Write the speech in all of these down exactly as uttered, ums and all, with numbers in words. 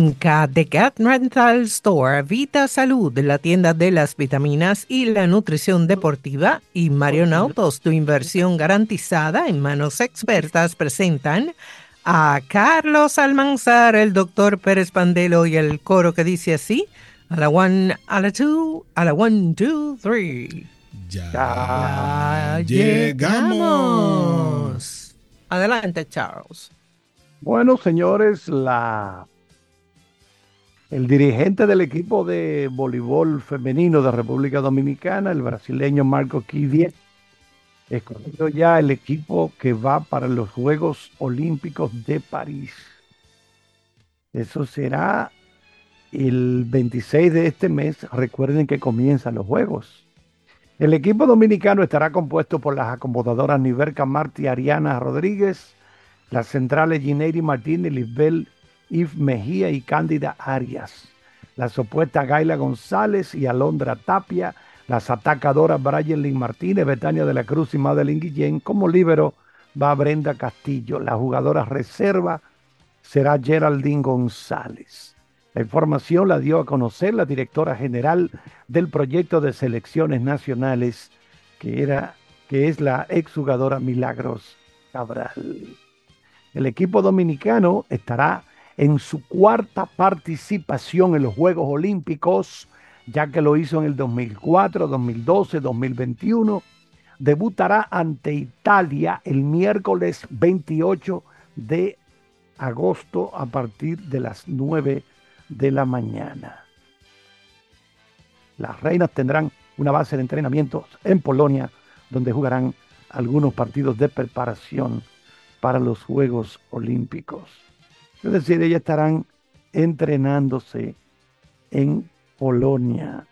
Finca de Cat Rental Store, Vita Salud, la tienda de las vitaminas y la nutrición deportiva, y Marion Autos, tu inversión garantizada en manos expertas, presentan a Carlos Almanzar, el doctor Pérez Pandelo y el coro que dice así: a la one, a la two, a la one, two, three. Ya, Ya llegamos. llegamos. Adelante, Charles. Bueno, señores, la, el dirigente del equipo de voleibol femenino de República Dominicana, el brasileño Marco Kivier, escogió ya el equipo que va para los Juegos Olímpicos de París. Eso será el veintiséis de este mes. Recuerden que comienzan los Juegos. El equipo dominicano estará compuesto por las acomodadoras Niverca Martí Ariana Rodríguez, las centrales Gineiri Martínez, Lisbel Yves Mejía y Cándida Arias, las opuestas Gaila González y Alondra Tapia, las atacadoras Brian Lynn Martínez, Betania de la Cruz y Madeline Guillén. Como líbero va Brenda Castillo. La jugadora reserva será Geraldine González. La información la dio a conocer la directora general del proyecto de selecciones nacionales, que, era, que es la exjugadora Milagros Cabral. El equipo dominicano estará en su cuarta participación en los Juegos Olímpicos, ya que lo hizo en el dos mil cuatro, dos mil doce, dos mil veintiuno. Debutará ante Italia el miércoles veintiocho de agosto a partir de las nueve de la mañana. Las reinas tendrán una base de entrenamientos en Polonia, donde jugarán algunos partidos de preparación para los Juegos Olímpicos. Es decir, ellas estarán entrenándose en Polonia.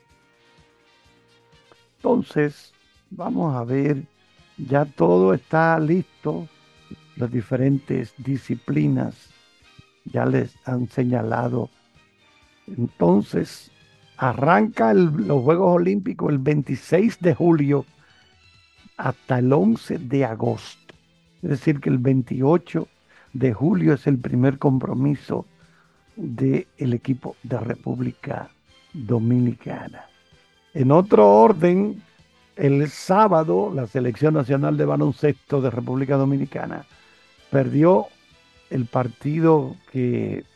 Entonces, vamos a ver, ya todo está listo, las diferentes disciplinas ya les han señalado. Entonces, arranca el, los Juegos Olímpicos el veintiséis de julio hasta el once de agosto. Es decir, que el veintiocho de julio es el primer compromiso del equipo de República Dominicana. En otro orden, el sábado, la Selección Nacional de Baloncesto de República Dominicana perdió el partido que,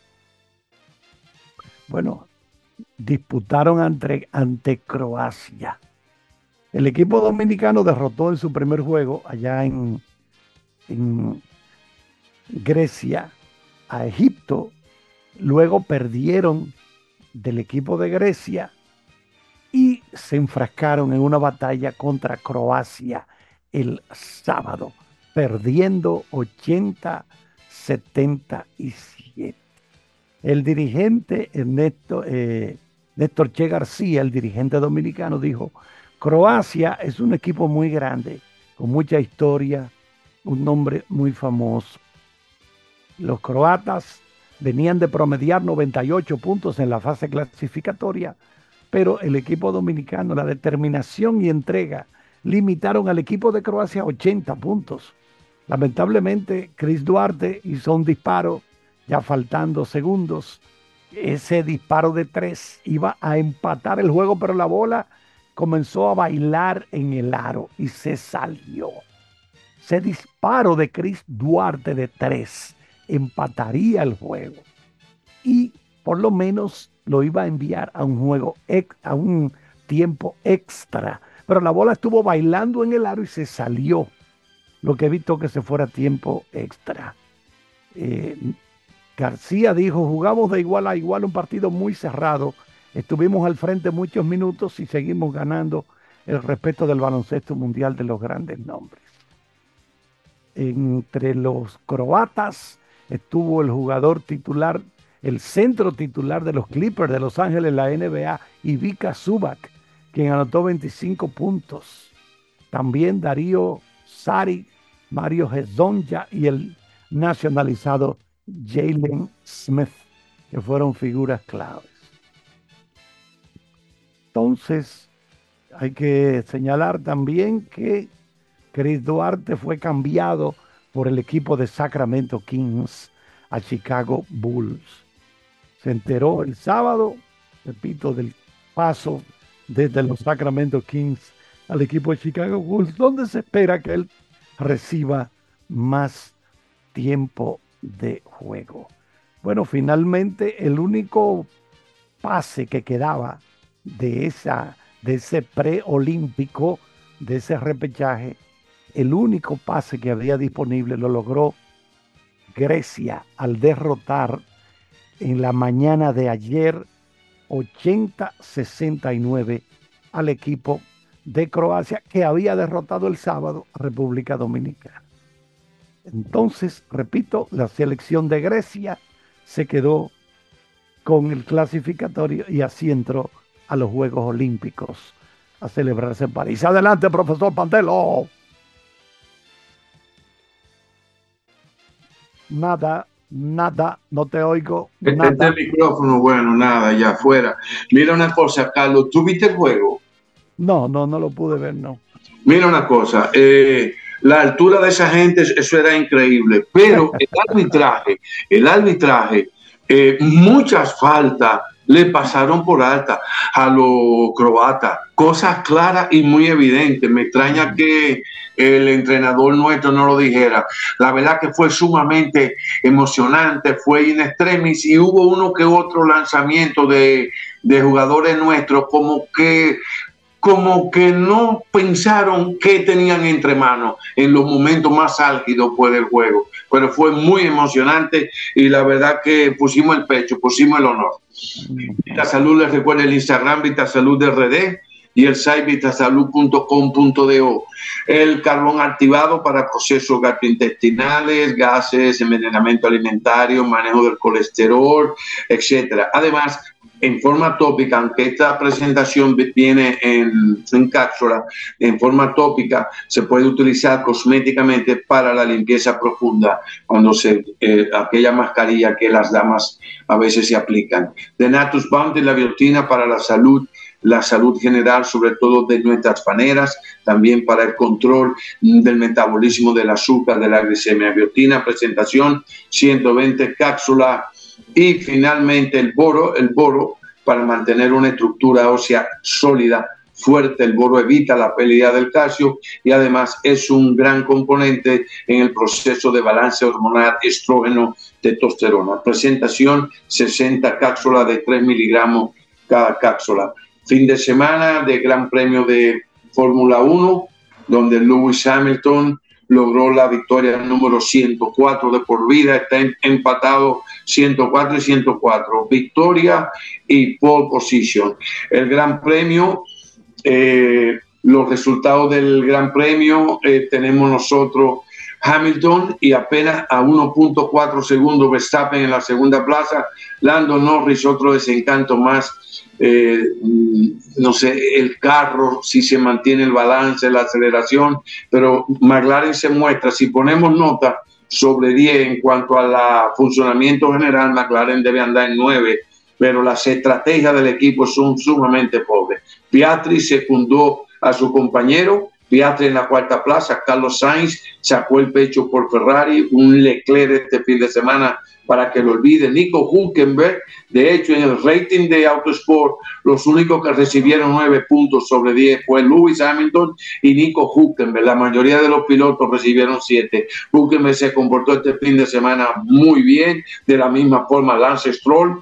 bueno, disputaron ante, ante Croacia. El equipo dominicano derrotó en su primer juego allá en en Grecia a Egipto, luego perdieron del equipo de Grecia y se enfrascaron en una batalla contra Croacia el sábado, perdiendo ochenta a setenta y siete. El dirigente Ernesto, eh, Néstor Che García, el dirigente dominicano, dijo: Croacia es un equipo muy grande, con mucha historia, un nombre muy famoso. Los croatas venían de promediar noventa y ocho puntos en la fase clasificatoria, pero el equipo dominicano, la determinación y entrega, limitaron al equipo de Croacia a ochenta puntos. Lamentablemente, Chris Duarte hizo un disparo, ya faltando segundos. Ese disparo de tres iba a empatar el juego, pero la bola comenzó a bailar en el aro y se salió. Ese disparo de Chris Duarte de tres empataría el juego y por lo menos lo iba a enviar a un juego, a un tiempo extra. Pero la bola estuvo bailando en el aro y se salió, lo que evitó que se fuera tiempo extra. Eh, García dijo: jugamos de igual a igual, un partido muy cerrado. Estuvimos al frente muchos minutos y seguimos ganando el respeto del baloncesto mundial de los grandes nombres. Entre los croatas estuvo el jugador titular, el centro titular de los Clippers de Los Ángeles, la N B A, Ivica Zubac, quien anotó veinticinco puntos. También Darío Saric, Mario Hezonja y el nacionalizado Jalen Smith, que fueron figuras claves. Entonces, hay que señalar también que Chris Duarte fue cambiado por el equipo de Sacramento Kings a Chicago Bulls. se enteró el sábado, repito, del paso desde los Sacramento Kings al equipo de Chicago Bulls, donde se espera que él reciba más tiempo de juego. Bueno, finalmente el único pase que quedaba de, esa, de ese preolímpico, de ese repechaje, el único pase que había disponible lo logró Grecia al derrotar en la mañana de ayer ochenta a sesenta y nueve al equipo de Croacia, que había derrotado el sábado a República Dominicana. Entonces, repito, la selección de Grecia se quedó con el clasificatorio y así entró a los Juegos Olímpicos a celebrarse en París. Adelante, profesor Pantelo. Nada, nada, no te oigo. Nada. Este micrófono, bueno, nada, ya afuera. Mira una cosa, Carlos, ¿tú viste el juego? No, no, no lo pude ver, no. Mira una cosa, eh, la altura de esa gente, eso era increíble, pero el arbitraje, el arbitraje, eh, muchas faltas le pasaron por alta a los croatas, cosas claras y muy evidentes. Me extraña que el entrenador nuestro no lo dijera. La verdad que fue sumamente emocionante, fue in extremis y hubo uno que otro lanzamiento de, de jugadores nuestros como que como que no pensaron qué tenían entre manos en los momentos más álgidos pues, del juego. Pero fue muy emocionante y la verdad que pusimos el pecho, pusimos el honor. Vitasalud, les recuerda el Instagram Vitasalud R D y el site vitasalud punto com punto do. El carbón activado para procesos gastrointestinales, gases, envenenamiento alimentario, manejo del colesterol, etcétera. Además, en forma tópica, aunque esta presentación viene en, en cápsula, en forma tópica se puede utilizar cosméticamente para la limpieza profunda, cuando se, eh, aquella mascarilla que las damas a veces se aplican. De Natus Bounty, la biotina para la salud, la salud general, sobre todo de nuestras paneras, también para el control del metabolismo del azúcar, de la glicemia. Biotina, presentación, ciento veinte cápsulas. Y finalmente el boro, el boro para mantener una estructura ósea sólida, fuerte. El boro evita la pérdida del calcio y además es un gran componente en el proceso de balance hormonal estrógeno, testosterona. Presentación, sesenta cápsulas de tres miligramos cada cápsula. Fin de semana de Gran Premio de Fórmula uno, donde Lewis Hamilton logró la victoria número ciento cuatro de por vida, está empatado ciento cuatro y ciento cuatro, victoria y pole position. El Gran Premio, eh, los resultados del Gran Premio, eh, tenemos nosotros Hamilton y apenas a uno punto cuatro segundos Verstappen en la segunda plaza, Lando Norris, otro desencanto más. Eh, no sé, el carro, si se mantiene el balance, la aceleración, pero McLaren se muestra, si ponemos nota sobre diez en cuanto al funcionamiento general, McLaren debe andar en nueve, pero las estrategias del equipo son sumamente pobres. Piastri secundó a su compañero, Piastri en la cuarta plaza, Carlos Sainz sacó el pecho por Ferrari, un Leclerc este fin de semana para que lo olvide. Nico Hülkenberg, de hecho en el rating de Autosport, los únicos que recibieron nueve puntos sobre diez fue Lewis Hamilton y Nico Hülkenberg. La mayoría de los pilotos recibieron siete. Hülkenberg se comportó este fin de semana muy bien, de la misma forma Lance Stroll,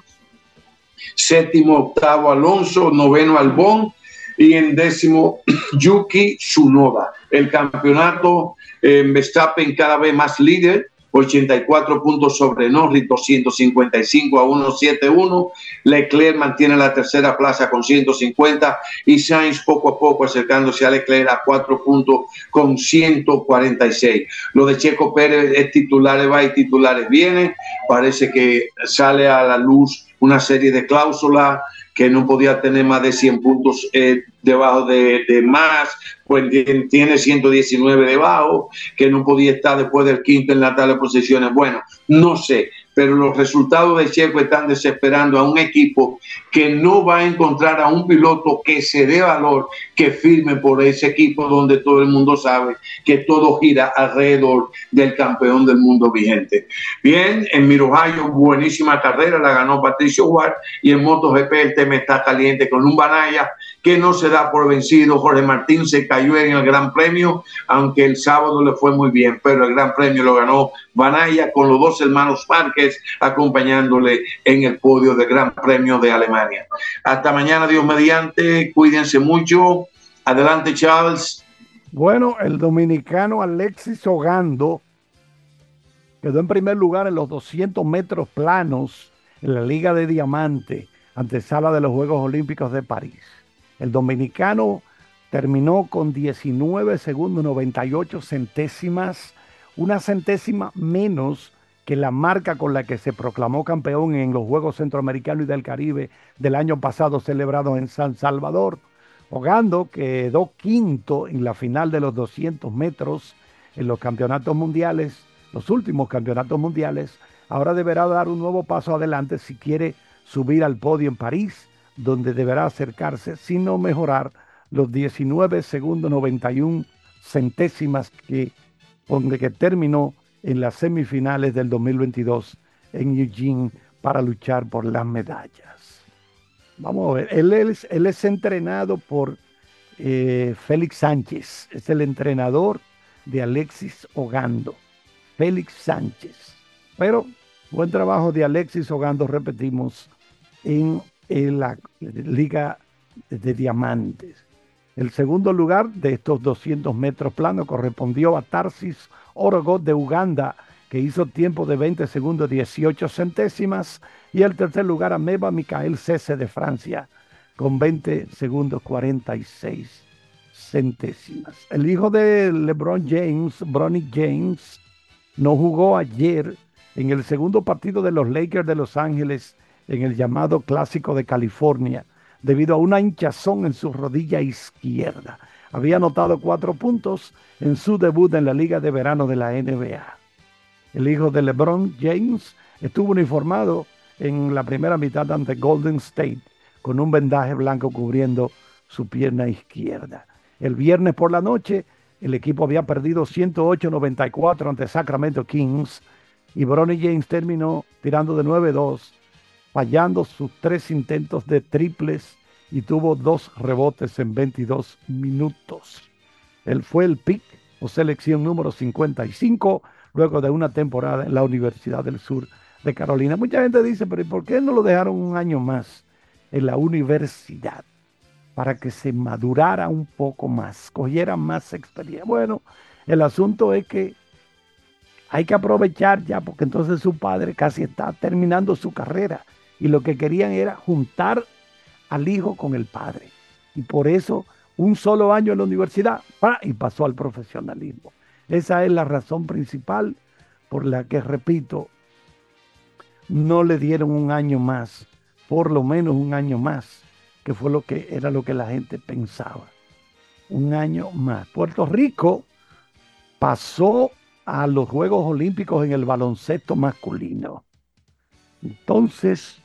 séptimo, octavo Alonso, noveno Albon y en décimo Yuki Tsunoda. El campeonato eh, Verstappen cada vez más líder, ochenta y cuatro puntos sobre Norris, doscientos cincuenta y cinco a ciento setenta y uno. Leclerc mantiene la tercera plaza con ciento cincuenta y Sainz poco a poco acercándose a Leclerc a cuatro puntos con ciento cuarenta y seis. Lo de Checo Pérez es titulares va y titulares viene. Parece que sale a la luz una serie de cláusulas que no podía tener más de cien puntos eh, debajo de, de más, pues tiene ciento diecinueve debajo, que no podía estar después del quinto en la tabla de posiciones. Bueno, no sé, pero los resultados de Checo están desesperando a un equipo que no va a encontrar a un piloto que se dé valor, que firme por ese equipo donde todo el mundo sabe que todo gira alrededor del campeón del mundo vigente. Bien, en Mid-Ohio, buenísima carrera, la ganó Patricio Ward, y en MotoGP el tema está caliente con un Banaya que no se da por vencido. Jorge Martín se cayó en el Gran Premio, aunque el sábado le fue muy bien, pero el Gran Premio lo ganó Banaya con los dos hermanos Márquez acompañándole en el podio del Gran Premio de Alemania. Hasta mañana, Dios mediante, cuídense mucho. Adelante, Charles. Bueno, el dominicano Alexis Ogando quedó en primer lugar en los doscientos metros planos en la Liga de Diamante, antesala de los Juegos Olímpicos de París. El dominicano terminó con diecinueve segundos noventa y ocho centésimas, una centésima menos que la marca con la que se proclamó campeón en los Juegos Centroamericanos y del Caribe del año pasado celebrados en San Salvador. Ogando quedó quinto en la final de los doscientos metros en los campeonatos mundiales, los últimos campeonatos mundiales. Ahora deberá dar un nuevo paso adelante si quiere subir al podio en París, donde deberá acercarse, si no mejorar, los diecinueve segundos noventa y una centésimas que, donde que terminó en las semifinales del dos mil veintidós en Eugene para luchar por las medallas. Vamos a ver, él es, él es entrenado por eh, Félix Sánchez, es el entrenador de Alexis Ogando, Félix Sánchez. Pero buen trabajo de Alexis Ogando, repetimos, en, en la Liga de Diamantes. El segundo lugar de estos doscientos metros planos correspondió a Tarsis Orogot de Uganda, que hizo tiempo de veinte segundos dieciocho centésimas, y el tercer lugar a Meba Michael Cese de Francia, con veinte segundos cuarenta y seis centésimas. El hijo de LeBron James, Bronny James, no jugó ayer en el segundo partido de los Lakers de Los Ángeles en el llamado Clásico de California, debido a una hinchazón en su rodilla izquierda. Había anotado cuatro puntos en su debut en la Liga de Verano de la N B A. El hijo de LeBron James estuvo uniformado en la primera mitad ante Golden State, con un vendaje blanco cubriendo su pierna izquierda. El viernes por la noche, el equipo había perdido ciento ocho a noventa y cuatro ante Sacramento Kings, y Bronny James terminó tirando de nueve dos, fallando sus tres intentos de triples y tuvo dos rebotes en veintidós minutos. Él fue el pick o selección número cincuenta y cinco luego de una temporada en la Universidad del Sur de Carolina. Mucha gente dice, pero ¿por qué no lo dejaron un año más en la universidad? Para que se madurara un poco más, cogiera más experiencia. Bueno, el asunto es que hay que aprovechar ya, porque entonces su padre casi está terminando su carrera y lo que querían era juntar al hijo con el padre. Y por eso un solo año en la universidad ¡pra! Y pasó al profesionalismo. Esa es la razón principal por la que, repito, no le dieron un año más, por lo menos un año más, que fue lo que era lo que la gente pensaba. Un año más. Puerto Rico pasó a los Juegos Olímpicos en el baloncesto masculino. Entonces,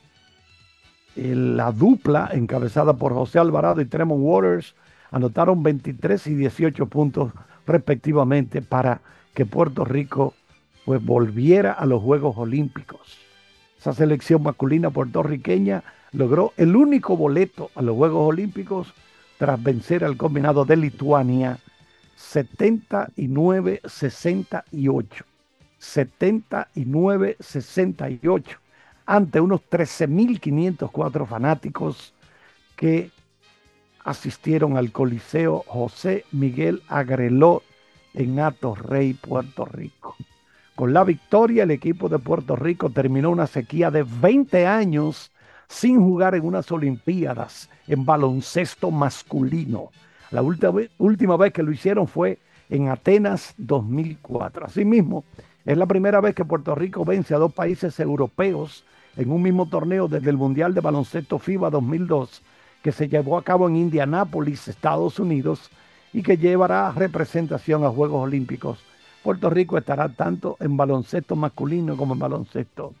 la dupla encabezada por José Alvarado y Tremont Waters anotaron veintitrés y dieciocho puntos respectivamente para que Puerto Rico pues volviera a los Juegos Olímpicos. Esa selección masculina puertorriqueña logró el único boleto a los Juegos Olímpicos tras vencer al combinado de Lituania setenta y nueve a sesenta y ocho. setenta y nueve a sesenta y ocho ante unos trece mil quinientos cuatro fanáticos que asistieron al Coliseo José Miguel Agrelot en Atorrey, Puerto Rico. Con la victoria, el equipo de Puerto Rico terminó una sequía de veinte años sin jugar en unas Olimpiadas en baloncesto masculino. La última, última vez que lo hicieron fue en Atenas dos mil cuatro. Asimismo, es la primera vez que Puerto Rico vence a dos países europeos en un mismo torneo desde el Mundial de Baloncesto FIBA dos mil dos, que se llevó a cabo en Indianápolis, Estados Unidos, y que llevará representación a Juegos Olímpicos. Puerto Rico estará tanto en baloncesto masculino como en baloncesto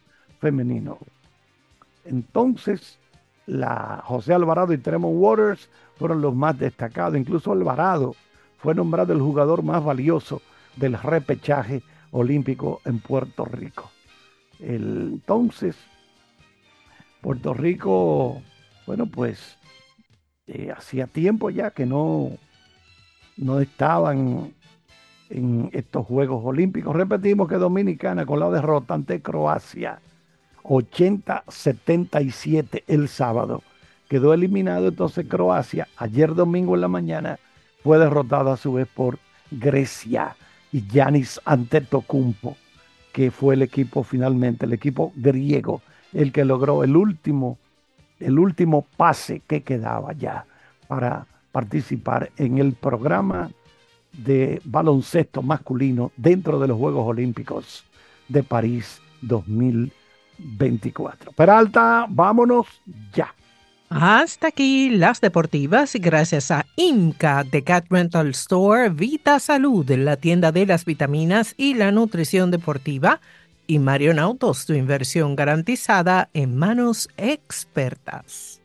femenino. Entonces, la José Alvarado y Tremont Waters fueron los más destacados. Incluso Alvarado fue nombrado el jugador más valioso del repechaje olímpico en Puerto Rico. El, entonces, Puerto Rico, bueno, pues eh, hacía tiempo ya que no, no estaban en estos Juegos Olímpicos. Repetimos que Dominicana, con la derrota ante Croacia, ochenta a setenta y siete el sábado, quedó eliminado. Entonces Croacia, ayer domingo en la mañana, fue derrotada a su vez por Grecia y Giannis Antetokounmpo, que fue el equipo finalmente, el equipo griego, el que logró el último, el último pase que quedaba ya para participar en el programa de baloncesto masculino dentro de los Juegos Olímpicos de París dos mil veinticuatro. Peralta, vámonos ya. Hasta aquí las deportivas, gracias a IMCA de Cat Rental Store, Vita Salud, la tienda de las vitaminas y la nutrición deportiva, y Marion Autos, tu inversión garantizada en manos expertas.